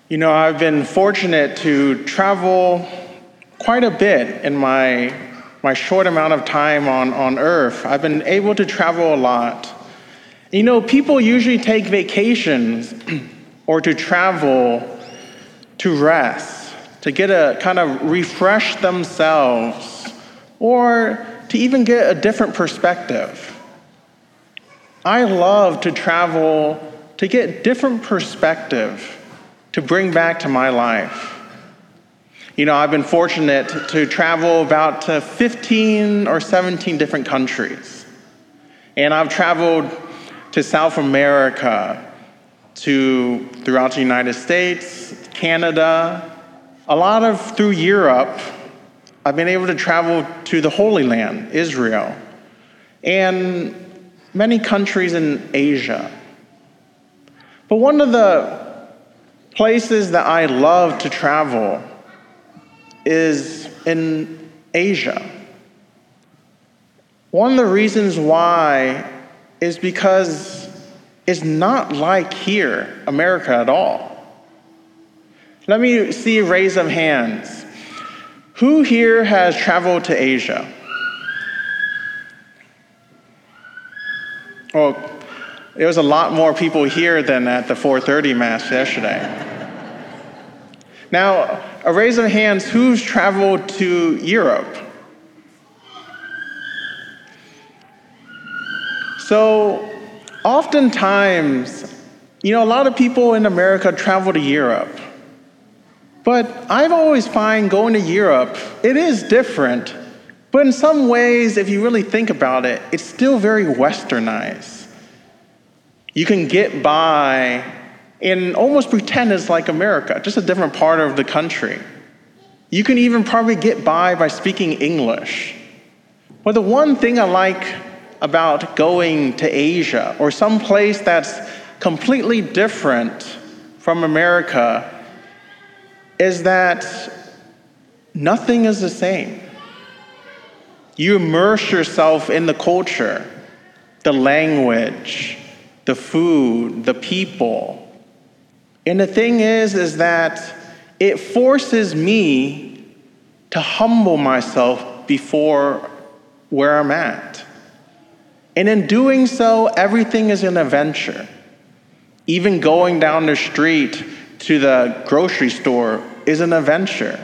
I've been fortunate to travel quite a bit in my short amount of time on Earth. I've been able to travel a lot. People usually take vacations or to travel to rest, to get a kind of refresh themselves, or to even get a different perspective. I love to travel to get different perspective to bring back to my life. I've been fortunate to travel about 15 or 17 different countries. And I've traveled to South America, throughout the United States, Canada, through Europe. I've been able to travel to the Holy Land, Israel, and many countries in Asia. But one of the places that I love to travel is in Asia. One of the reasons why is because it's not like here, America, at all. Let me see a raise of hands. Who here has traveled to Asia? Well, there was a lot more people here than at the 4:30 Mass yesterday. Now, a raise of hands, who's traveled to Europe? So, oftentimes, a lot of people in America travel to Europe. But I've always find going to Europe, it is different. But in some ways, if you really think about it, it's still very westernized. You can get by and almost pretend it's like America, just a different part of the country. You can even probably get by speaking English. But the one thing I like about going to Asia, or some place that's completely different from America, is that nothing is the same. You immerse yourself in the culture, the language, the food, the people. And the thing is that it forces me to humble myself before where I'm at. And in doing so, everything is an adventure. Even going down the street to the grocery store is an adventure.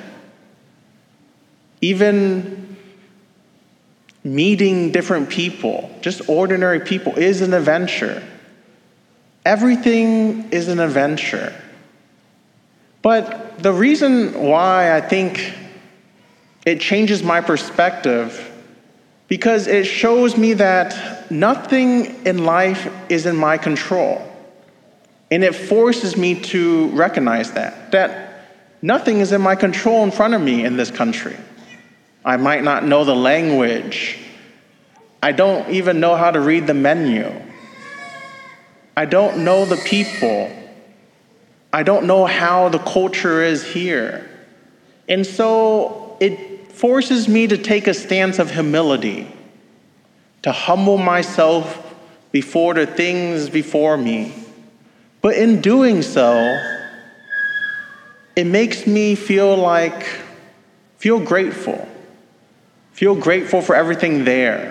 Even meeting different people, just ordinary people, is an adventure. Everything is an adventure. But the reason why I think it changes my perspective, because it shows me that nothing in life is in my control. And it forces me to recognize that nothing is in my control in front of me in this country. I might not know the language. I don't even know how to read the menu. I don't know the people. I don't know how the culture is here. And so it forces me to take a stance of humility, to humble myself before the things before me. But in doing so, it makes me feel grateful. Feel grateful for everything there.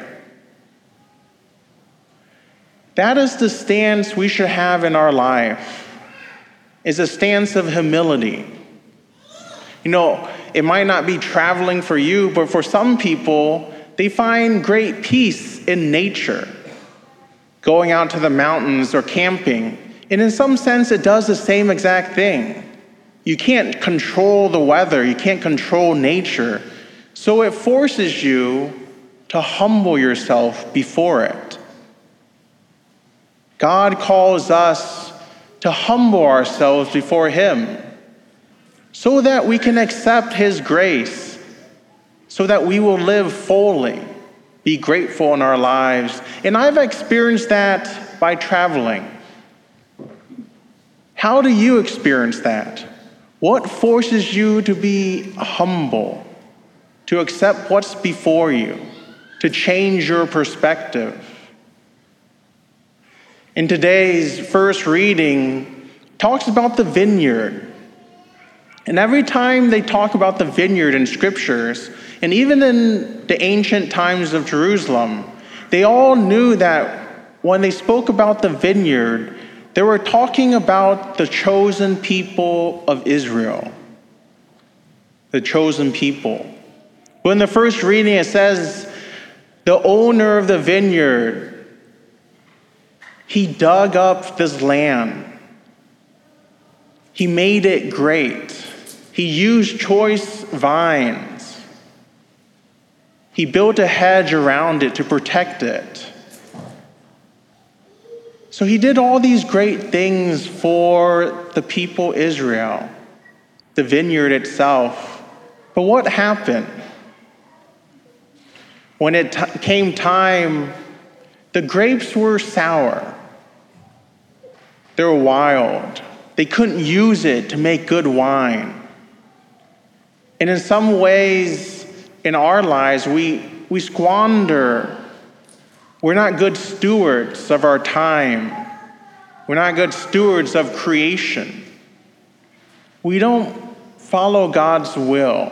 That is the stance we should have in our life, is a stance of humility. It might not be traveling for you, but for some people, they find great peace in nature, going out to the mountains or camping. And in some sense, it does the same exact thing. You can't control the weather. You can't control nature. So it forces you to humble yourself before it. God calls us to humble ourselves before Him so that we can accept His grace, so that we will live fully, be grateful in our lives. And I've experienced that by traveling. How do you experience that? What forces you to be humble, to accept what's before you, to change your perspective? In today's first reading, talks about the vineyard. And every time they talk about the vineyard in scriptures, and even in the ancient times of Jerusalem, they all knew that when they spoke about the vineyard, they were talking about the chosen people of Israel. The chosen people. Well, in the first reading, it says, the owner of the vineyard, he dug up this land. He made it great. He used choice vines. He built a hedge around it to protect it. So he did all these great things for the people Israel, the vineyard itself. But what happened? When it came time, the grapes were sour. They were wild. They couldn't use it to make good wine. And in some ways, in our lives, we squander. We're not good stewards of our time. We're not good stewards of creation. We don't follow God's will.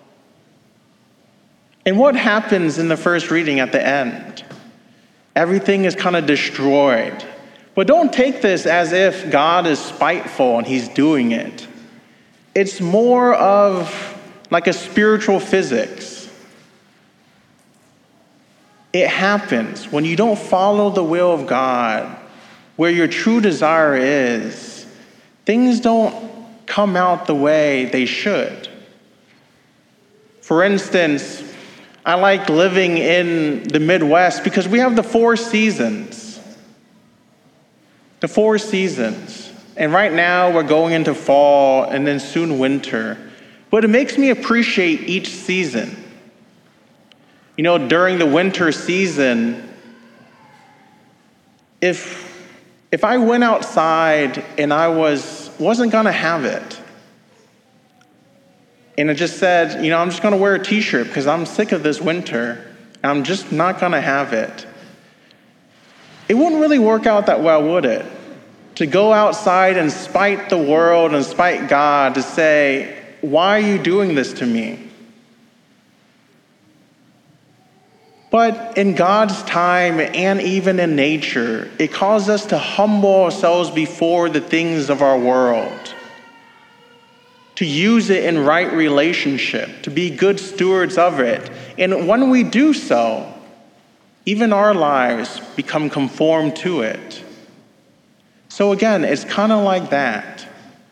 And what happens in the first reading at the end? Everything is kind of destroyed. But don't take this as if God is spiteful and he's doing it. It's more of like a spiritual physics. It happens when you don't follow the will of God, where your true desire is, things don't come out the way they should. For instance, I like living in the Midwest because we have the 4 seasons. The 4 seasons. And right now we're going into fall and then soon winter. But it makes me appreciate each season. You know, during the winter season, if I went outside and I wasn't gonna have it, and it just said, you know, I'm just gonna wear a t-shirt because I'm sick of this winter, and I'm just not gonna have it, it wouldn't really work out that well, would it? To go outside and spite the world and spite God, to say, why are you doing this to me? But in God's time and even in nature, it calls us to humble ourselves before the things of our world, to use it in right relationship, to be good stewards of it. And when we do so, even our lives become conformed to it. So again, it's kind of like that.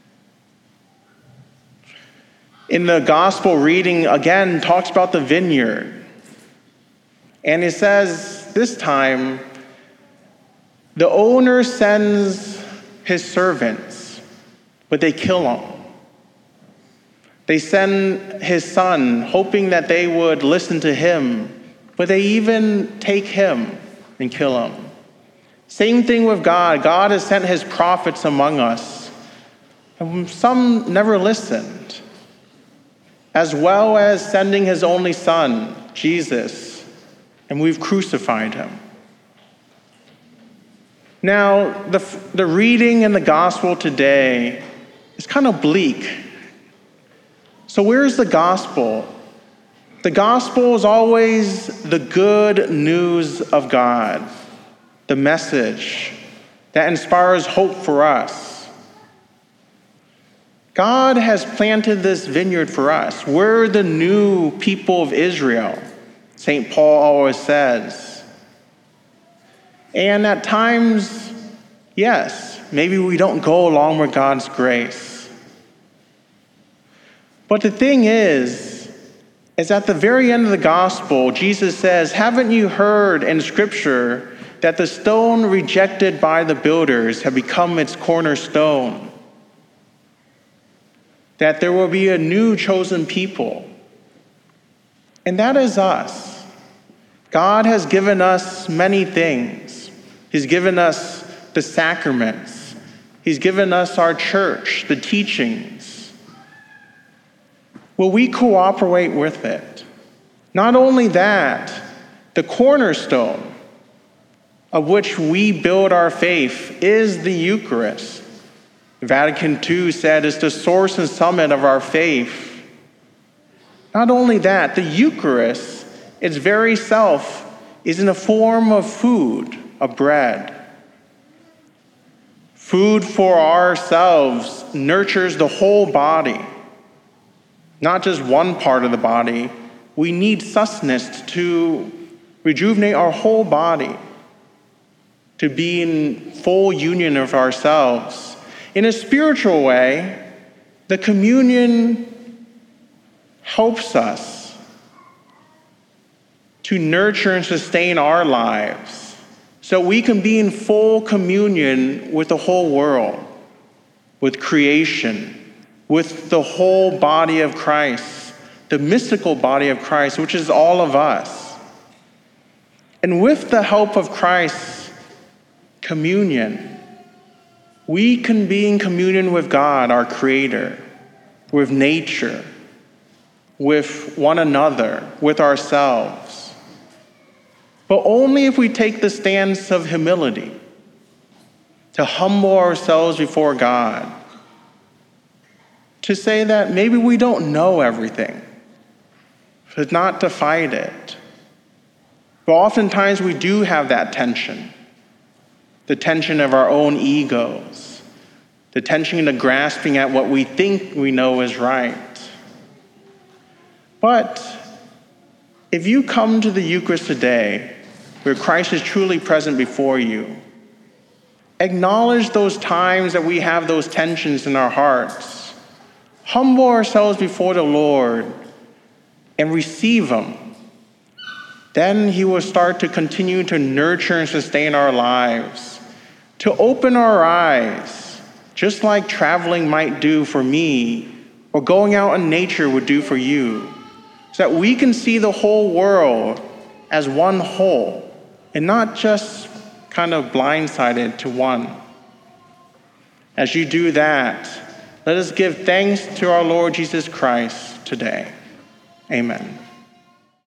In the gospel reading, again, talks about the vineyard. And it says this time, the owner sends his servants, but they kill him. They send his son, hoping that they would listen to him, but they even take him and kill him. Same thing with God. God has sent his prophets among us, and some never listened, as well as sending his only son, Jesus, and we've crucified him. Now, the reading in the gospel today is kind of bleak. So where's the gospel? The gospel is always the good news of God, the message that inspires hope for us. God has planted this vineyard for us. We're the new people of Israel, St. Paul always says. And at times, yes, maybe we don't go along with God's grace. But the thing is at the very end of the gospel, Jesus says, haven't you heard in Scripture that the stone rejected by the builders have become its cornerstone? That there will be a new chosen people. And that is us. God has given us many things. He's given us the sacraments. He's given us our church, the teachings. Will we cooperate with it? Not only that, the cornerstone of which we build our faith is the Eucharist, Vatican II said is the source and summit of our faith. Not only that, the Eucharist, its very self, is in the form of food, of bread. Food for ourselves nurtures the whole body, not just one part of the body. We need sustenance to rejuvenate our whole body, to be in full union of ourselves. In a spiritual way, the communion helps us to nurture and sustain our lives so we can be in full communion with the whole world, with creation, with the whole body of Christ, the mystical body of Christ, which is all of us. And with the help of Christ's communion, we can be in communion with God, our Creator, with nature, with one another, with ourselves. But only if we take the stance of humility, to humble ourselves before God, to say that maybe we don't know everything, but not to fight it. But oftentimes we do have that tension, the tension of our own egos, the tension of grasping at what we think we know is right. But if you come to the Eucharist today, where Christ is truly present before you, acknowledge those times that we have those tensions in our hearts. Humble ourselves before the Lord and receive Him. Then He will start to continue to nurture and sustain our lives, to open our eyes, just like traveling might do for me, or going out in nature would do for you, so that we can see the whole world as one whole, and not just kind of blindsided to one. As you do that, let us give thanks to our Lord Jesus Christ today. Amen.